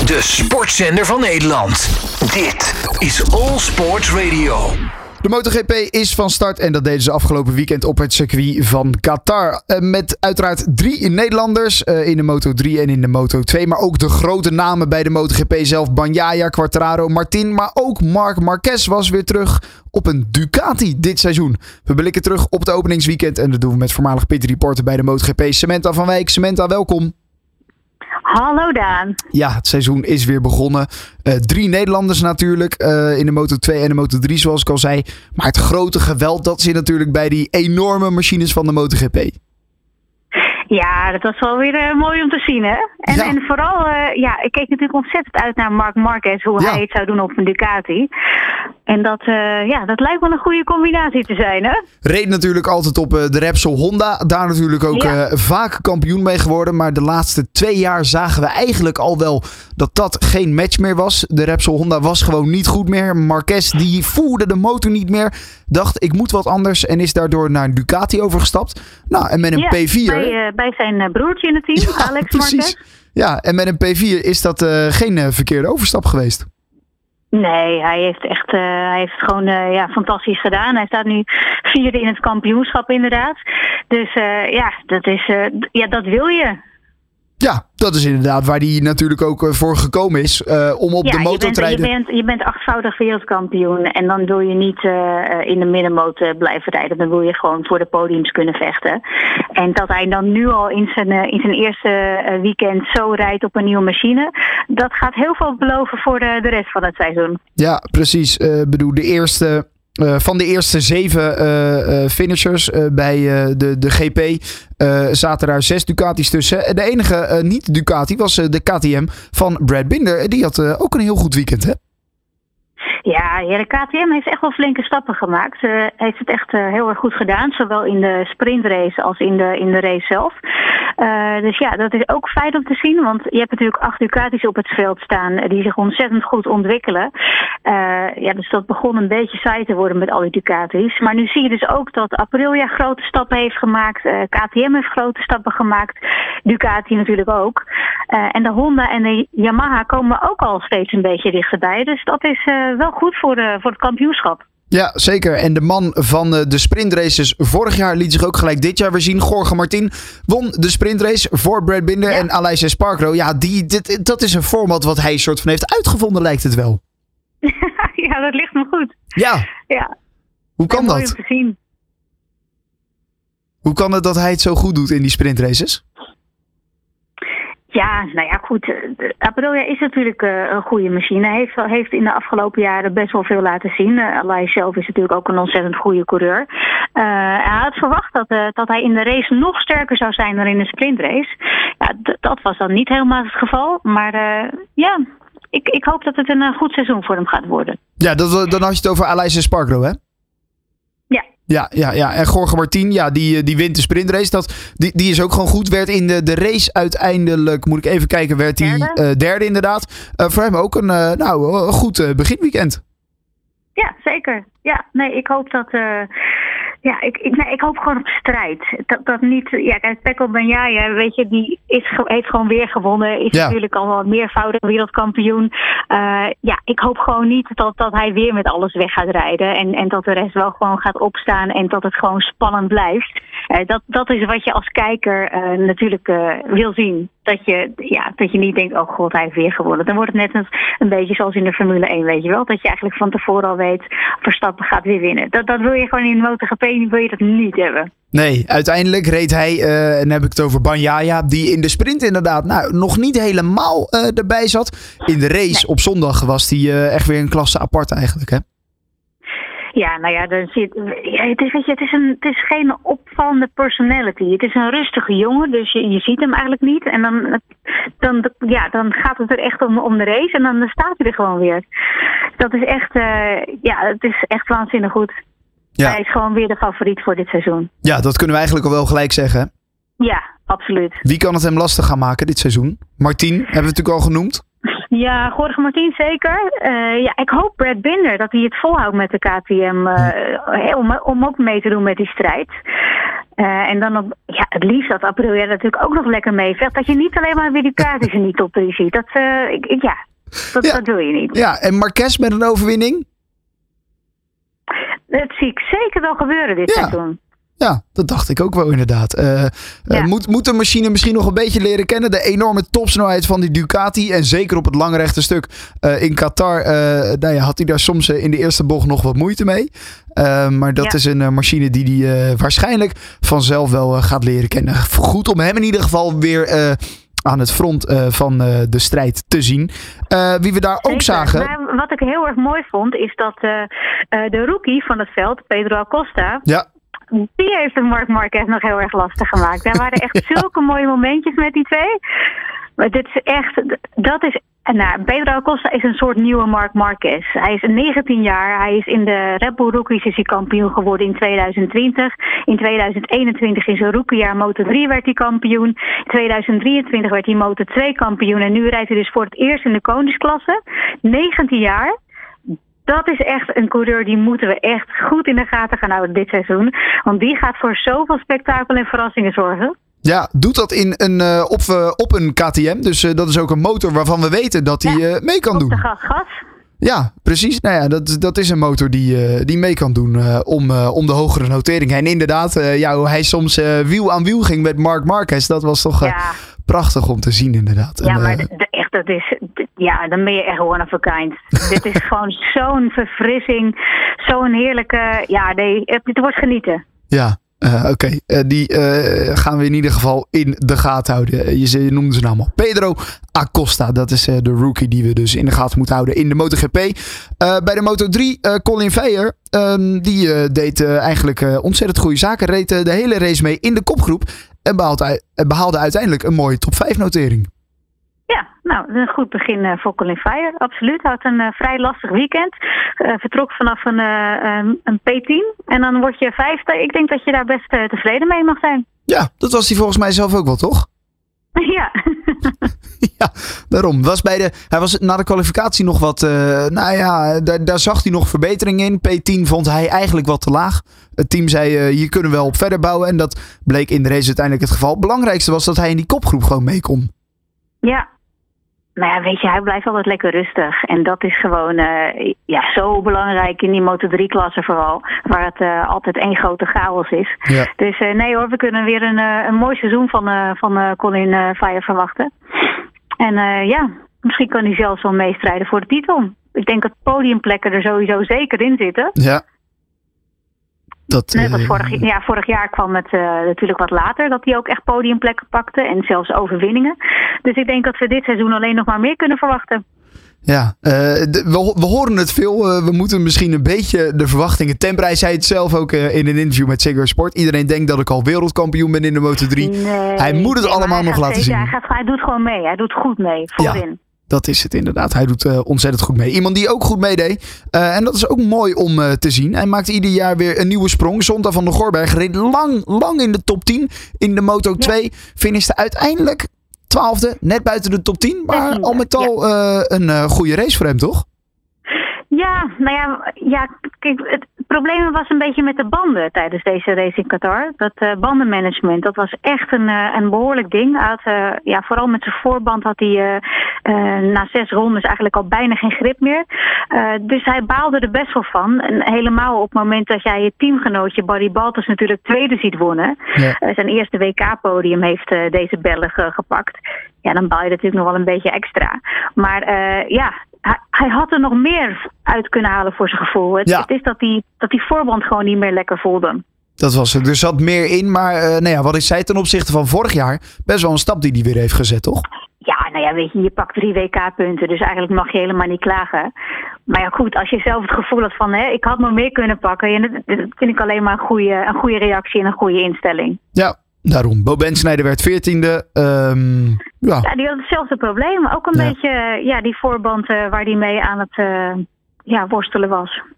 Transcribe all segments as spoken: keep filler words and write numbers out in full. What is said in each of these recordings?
De sportzender van Nederland. Dit is All Sports Radio. De MotoGP is van start en dat deden ze afgelopen weekend op het circuit van Qatar. Met uiteraard drie Nederlanders in de Moto drie en in de Moto twee. Maar ook de grote namen bij de MotoGP zelf. Bagnaia, Quartararo, Martin. Maar ook Marc Marquez was weer terug op een Ducati dit seizoen. We blikken terug op het openingsweekend. En dat doen we met voormalig pit reporter bij de MotoGP, Samantha van Wijk. Samantha, welkom. Hallo Daan. Ja, het seizoen is weer begonnen. Uh, drie Nederlanders natuurlijk uh, in de Moto twee en de Moto drie zoals ik al zei. Maar het grote geweld dat zit natuurlijk bij die enorme machines van de MotoGP. Ja, dat was wel weer uh, mooi om te zien, hè? En, ja. en vooral, uh, ja, ik keek natuurlijk ontzettend uit naar Marc Marquez, hoe ja. hij het zou doen op een Ducati. En dat, uh, ja, dat lijkt wel een goede combinatie te zijn, hè? Reed natuurlijk altijd op uh, de Repsol Honda. Daar natuurlijk ook ja. uh, vaak kampioen mee geworden. Maar de laatste twee jaar zagen we eigenlijk al wel dat dat geen match meer was. De Repsol Honda was gewoon niet goed meer. Marquez die voerde de motor niet meer. Dacht, ik moet wat anders. En is daardoor naar Ducati overgestapt. Nou, en met een ja, P vier... Bij, uh, bij zijn broertje in het team, ja, Alex precies. Marquez. Ja, en met een P vier is dat uh, geen uh, verkeerde overstap geweest. Nee, hij heeft echt uh, hij heeft het gewoon uh, ja, fantastisch gedaan. Hij staat nu vierde in het kampioenschap inderdaad. Dus uh, ja, dat is, uh, ja, dat wil je. Ja, dat is inderdaad waar hij natuurlijk ook uh, voor gekomen is. Uh, om op ja, de motor te rijden. Je bent, je bent achtvoudig wereldkampioen. En dan wil je niet uh, in de middenmoot uh, blijven rijden. Dan wil je gewoon voor de podiums kunnen vechten. En dat hij dan nu al in zijn, uh, in zijn eerste uh, weekend zo rijdt op een nieuwe machine. Dat gaat heel veel beloven voor de, de rest van het seizoen. Ja, precies. Ik uh, bedoel, de eerste... Uh, van de eerste zeven uh, uh, finishers uh, bij uh, de, de G P uh, zaten daar zes Ducatis tussen. De enige uh, niet-Ducati was uh, de K T M van Brad Binder. Die had uh, ook een heel goed weekend, hè? Ja, ja, de K T M heeft echt wel flinke stappen gemaakt. Hij uh, heeft het echt uh, heel erg goed gedaan. Zowel in de sprintrace als in de, in de race zelf. Uh, dus ja, dat is ook fijn om te zien. Want je hebt natuurlijk acht Ducatis op het veld staan die zich ontzettend goed ontwikkelen. Uh, ja, dus dat begon een beetje saai te worden met al die Ducatis. Maar nu zie je dus ook dat Aprilia grote stappen heeft gemaakt. Uh, K T M heeft grote stappen gemaakt. Ducati natuurlijk ook. Uh, en de Honda en de Yamaha komen ook al steeds een beetje dichterbij. Dus dat is uh, wel goed voor, de, voor het kampioenschap. Ja, zeker. En de man van de sprintraces vorig jaar liet zich ook gelijk dit jaar weer zien. Jorge Martin won de sprintrace voor Brad Binder ja. en Aleix Espargaro. Ja, die, dit, dat is een format wat hij soort van heeft uitgevonden, lijkt het wel. Ja, dat ligt me goed. Ja. ja. Hoe kan mooi dat? Om te zien. Hoe kan het dat hij het zo goed doet in die sprintraces? Ja, nou ja, goed. Aprilia is natuurlijk uh, een goede machine. Hij heeft, heeft in de afgelopen jaren best wel veel laten zien. Uh, Aleix zelf is natuurlijk ook een ontzettend goede coureur. Uh, hij had verwacht dat, uh, dat hij in de race nog sterker zou zijn dan in de sprintrace. Ja, d- dat was dan niet helemaal het geval. Maar uh, ja, ik, ik hoop dat het een uh, goed seizoen voor hem gaat worden. Ja, dat, dan had je het over Aleix Espargaro, hè? Ja. Ja, ja, ja. En Jorge Martin, ja, die, die wint de sprintrace. Dat, die, die is ook gewoon goed. Werd in de, de race uiteindelijk, moet ik even kijken, werd hij derde. Uh, derde inderdaad. Uh, voor hem ook een, uh, nou, een goed uh, beginweekend. Ja, zeker. Ja, nee, ik hoop dat... Uh, ja, ik, ik, nee, ik hoop gewoon op strijd. Dat, dat niet... Ja, kijk, Pecco Bagnaia, weet je, die is, heeft gewoon weer gewonnen. Is ja. natuurlijk al wel meervoudig wereldkampioen. Uh, ja, ik hoop gewoon niet dat, dat hij weer met alles weg gaat rijden. En, en dat de rest wel gewoon gaat opstaan. En dat het gewoon spannend blijft. Uh, dat, dat is wat je als kijker uh, natuurlijk uh, wil zien. Dat je, ja, dat je niet denkt, oh god, hij heeft weer gewonnen. Dan wordt het net een, een beetje zoals in de Formule één, weet je wel. Dat je eigenlijk van tevoren al weet, Verstappen gaat weer winnen. Dat, dat wil je gewoon in de MotoGP, wil je dat niet hebben. Nee, uiteindelijk reed hij, uh, en dan heb ik het over Bagnaia, die in de sprint inderdaad nou, nog niet helemaal uh, erbij zat. In de race nee. op zondag was hij uh, echt weer een klasse apart eigenlijk, hè? Ja, nou ja, dan zit, ja het, is, weet je, het, is een, het is geen opvallende personality. Het is een rustige jongen, dus je, je ziet hem eigenlijk niet. En dan, dan, ja, dan gaat het er echt om, om de race en dan staat hij er gewoon weer. Dat is echt, uh, ja, het is echt waanzinnig goed. Ja. Hij is gewoon weer de favoriet voor dit seizoen. Ja, dat kunnen we eigenlijk al wel gelijk zeggen, hè? Ja, absoluut. Wie kan het hem lastig gaan maken dit seizoen? Martin, hebben we natuurlijk al genoemd. Ja, Jorge Martin zeker. Uh, ja, ik hoop Brad Binder dat hij het volhoudt met de K T M uh, om, om ook mee te doen met die strijd. Uh, en dan op, ja, het liefst dat Aprilia natuurlijk ook nog lekker meevecht. Dat je niet alleen maar weer die Ducatis in die top drie ziet. Dat, uh, ik, ik, ja, dat, ja. dat wil je niet. Ja, en Marquez met een overwinning? Dat zie ik zeker wel gebeuren dit ja. seizoen. Ja, dat dacht ik ook wel inderdaad. Uh, ja. uh, moet, moet de machine misschien nog een beetje leren kennen. De enorme topsnelheid van die Ducati. En zeker op het langrechte stuk uh, in Qatar. Uh, nou ja, had hij daar soms uh, in de eerste bocht nog wat moeite mee. Uh, maar dat ja. is een uh, machine die hij uh, waarschijnlijk vanzelf wel uh, gaat leren kennen. Goed om hem in ieder geval weer... Uh, aan het front uh, van uh, de strijd te zien. Uh, wie we daar Zeker. ook zagen... Maar wat ik heel erg mooi vond, is dat uh, uh, de rookie van het veld, Pedro Acosta... Ja. Die heeft de Marc Marquez nog heel erg lastig gemaakt. Er waren echt ja. zulke mooie momentjes met die twee. Maar dit is echt... Dat is... Nou, Pedro Acosta is een soort nieuwe Marc Marquez. Hij is negentien jaar. Hij is in de Red Bull Rookies is hij kampioen geworden in tweeduizend twintig. In tweeduizend eenentwintig in zijn rookiejaar Moto drie werd hij kampioen. In tweeduizend drieëntwintig werd hij Moto twee kampioen. En nu rijdt hij dus voor het eerst in de koningsklasse. negentien jaar. Dat is echt een coureur die moeten we echt goed in de gaten gaan houden dit seizoen. Want die gaat voor zoveel spektakel en verrassingen zorgen. Ja, doet dat in een, uh, op, uh, op een K T M. Dus uh, dat is ook een motor waarvan we weten dat hij ja, uh, mee kan op doen. De gas, gas. Ja, precies. Nou ja, dat, dat is een motor die, uh, die mee kan doen uh, om, uh, om de hogere noteringen. En inderdaad, uh, ja, hoe hij soms uh, wiel aan wiel ging met Marc Marquez. Dat was toch uh, ja. prachtig om te zien inderdaad. Ja, en, maar uh, de, de, echt, dat is, de, ja, dan ben je echt one of a kind. Dit is gewoon zo'n verfrissing. Zo'n heerlijke, ja, nee, het, het wordt genieten. Ja. Uh, Oké, okay. uh, die uh, gaan we in ieder geval in de gaten houden. Je, je noemde ze naam al. Pedro Acosta, dat is uh, de rookie die we dus in de gaten moeten houden in de MotoGP. Uh, bij de Moto drie, uh, Colin Veyer, uh, die uh, deed uh, eigenlijk uh, ontzettend goede zaken. Reed uh, de hele race mee in de kopgroep en behaalde, uh, behaalde uiteindelijk een mooie top vijf notering. Ja, nou, een goed begin uh, voor Colin Veyer, absoluut. Hij had een uh, vrij lastig weekend. Uh, vertrok vanaf een, uh, um, een P tien en dan word je vijfde. Ik denk dat je daar best uh, tevreden mee mag zijn. Ja, dat was hij volgens mij zelf ook wel, toch? Ja. Ja, daarom. Was bij de, hij was na de kwalificatie nog wat... Uh, nou ja, daar, daar zag hij nog verbetering in. P tien vond hij eigenlijk wat te laag. Het team zei, uh, hier kunnen we wel op verder bouwen. En dat bleek in de race uiteindelijk het geval. Het belangrijkste was dat hij in die kopgroep gewoon mee kon. Ja. Nou ja, weet je, hij blijft altijd lekker rustig. En dat is gewoon uh, ja, zo belangrijk in die Moto drie klasse vooral. Waar het uh, altijd één grote chaos is. Ja. Dus uh, nee hoor, we kunnen weer een, uh, een mooi seizoen van, uh, van uh, Colin uh, Veyer verwachten. En uh, ja, misschien kan hij zelfs wel meestrijden voor de titel. Ik denk dat podiumplekken er sowieso zeker in zitten. Ja. Dat, Net als vorig, ja, vorig jaar kwam het uh, natuurlijk wat later dat hij ook echt podiumplekken pakte en zelfs overwinningen. Dus ik denk dat we dit seizoen alleen nog maar meer kunnen verwachten. Ja, uh, de, we, we horen het veel. Uh, we moeten misschien een beetje de verwachtingen temperen. Hij zei het zelf ook uh, in een interview met Ziggo Sport. Iedereen denkt dat ik al wereldkampioen ben in de Moto drie. Nee, hij moet het nee, allemaal nog laten zeker, zien. Hij, gaat, hij doet gewoon mee. Hij doet goed mee. Voorin. Ja. Dat is het inderdaad. Hij doet uh, ontzettend goed mee. Iemand die ook goed meedeed. Uh, en dat is ook mooi om uh, te zien. Hij maakt ieder jaar weer een nieuwe sprong. Zonta van der Gorberg reed lang, lang in de top tien. In de Moto twee. Ja. Finishte uiteindelijk twaalfde. Net buiten de top tien. Maar ja, al met al ja. uh, een uh, goede race voor hem, toch? Ja, nou ja, ja kijk, het probleem was een beetje met de banden tijdens deze race in Qatar. Dat uh, bandenmanagement, dat was echt een, uh, een behoorlijk ding. Hij had, uh, ja, vooral met zijn voorband had hij uh, uh, na zes rondes eigenlijk al bijna geen grip meer. Uh, dus hij baalde er best wel van. En helemaal op het moment dat jij je teamgenootje Barry Baltus natuurlijk tweede ziet wonnen. Ja. Uh, zijn eerste W K-podium heeft uh, deze Belg uh, gepakt. Ja, dan baal je natuurlijk nog wel een beetje extra. Maar uh, ja... Hij, hij had er nog meer uit kunnen halen voor zijn gevoel. Het, ja. het is dat die, dat die voorband gewoon niet meer lekker voelde. Dat was het. Er zat meer in. Maar uh, nou ja, wat ik zei ten opzichte van vorig jaar. Best wel een stap die hij weer heeft gezet, toch? Ja, nou ja, weet je, je pakt drie W K-punten. Dus eigenlijk mag je helemaal niet klagen. Maar ja, goed, als je zelf het gevoel had van... Hè, ik had nog meer kunnen pakken. Ja, dat, dat vind ik alleen maar een goede, een goede reactie en een goede instelling. Ja. Daarom. Bo Bendsnijder werd veertiende. Um, ja. ja, die had hetzelfde probleem. Ook een ja. beetje ja, die voorband uh, waar die mee aan het uh, ja, worstelen was.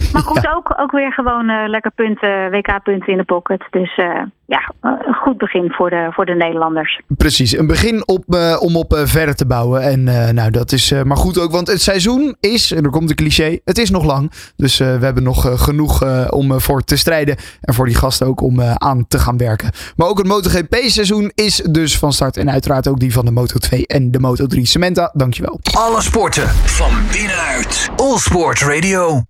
Maar goed, ja. ook, ook weer gewoon uh, lekker punten, W K-punten in de pocket. Dus uh, ja, een goed begin voor de, voor de Nederlanders. Precies, een begin op, uh, om op uh, verder te bouwen. En uh, nou, dat is uh, maar goed ook, want het seizoen is, en er komt een cliché, het is nog lang. Dus uh, we hebben nog uh, genoeg uh, om uh, voor te strijden. En voor die gasten ook om uh, aan te gaan werken. Maar ook het MotoGP-seizoen is dus van start. En uiteraard ook die van de Moto twee en de Moto drie. Samantha, dankjewel. Alle sporten van binnenuit. All Sport Radio.